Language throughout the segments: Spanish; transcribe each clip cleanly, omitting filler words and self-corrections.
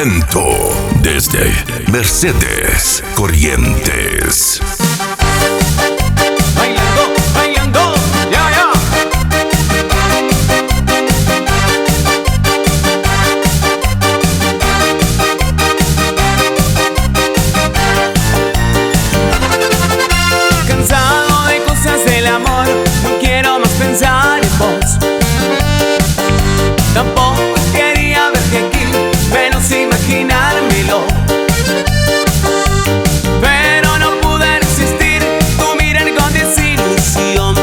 Acento desde Mercedes Corrientes. Bailando, bailando, ya, ya. Cansado de cosas del amor, no quiero más pensar en vos. Tampoco quería verte aquí, menos imaginármelo. Pero no pude resistir tu mirar con desilusión.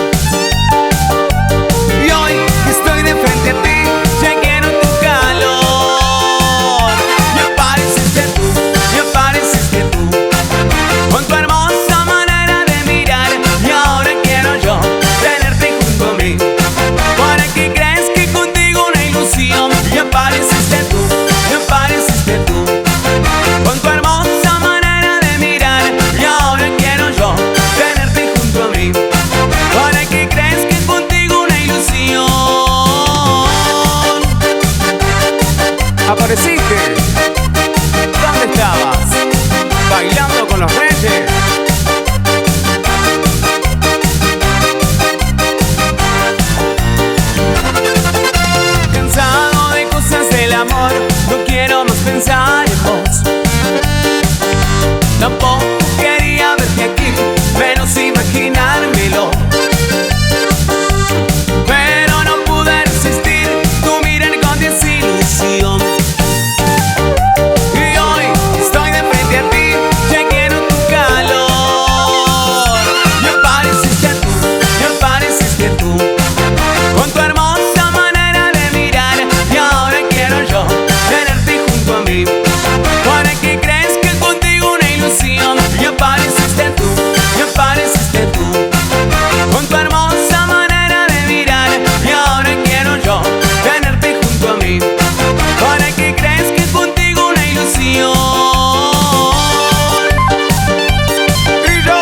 Y hoy que estoy de frente a ti, ya quiero tu calor. Y apareciste tú, con tu hermosa manera de mirar. Y ahora quiero yo tenerte junto a mí. ¿Para qué crees que contigo una ilusión? Y apareciste tú, con tu hermosa manera de mirar. Y ahora quiero yo tenerte junto a mí. ¿Para qué crees que contigo una ilusión? Apareciste. ¿Dónde estabas? Bailando con los reyes. Cansado de cosas del amor, no quiero más pensar en vos. Tampoco quería verte aquí, menos imaginármelo. Pero no pude resistir tu mirar con desilusión. Y hoy estoy de frente a ti, ya quiero tu calor. Y apareciste tú, con tu hermosa manera de mirar. Y ahora quiero yo tenerte junto a mí. ¿Para qué crees que contigo una ilusión? Y apareciste tú, con tu hermosa manera de mirar. Y ahora quiero yo tenerte junto a mí. ¿Para qué crees que contigo una ilusión? E yo.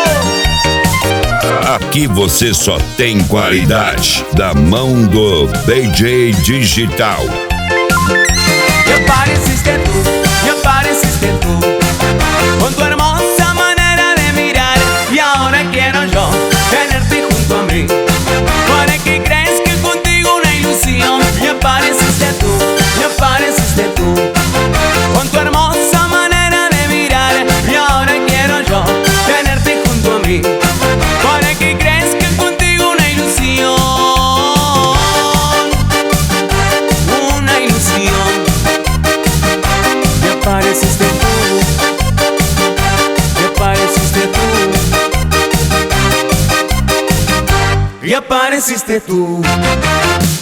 Aqui você só tem qualidade da mão do DJ Digital. Y apareciste tú, con tu hermosa manera de mirar. Y ahora quiero yo tenerte junto a mí. ¿Para qué crees que contigo una ilusión? Y apareciste tú, con tu hermosa manera de mirar. Y ahora quiero yo tenerte junto a mí. ¿Para qué crees que contigo una ilusión? Una ilusión. Y apareciste tú, y apareciste tú.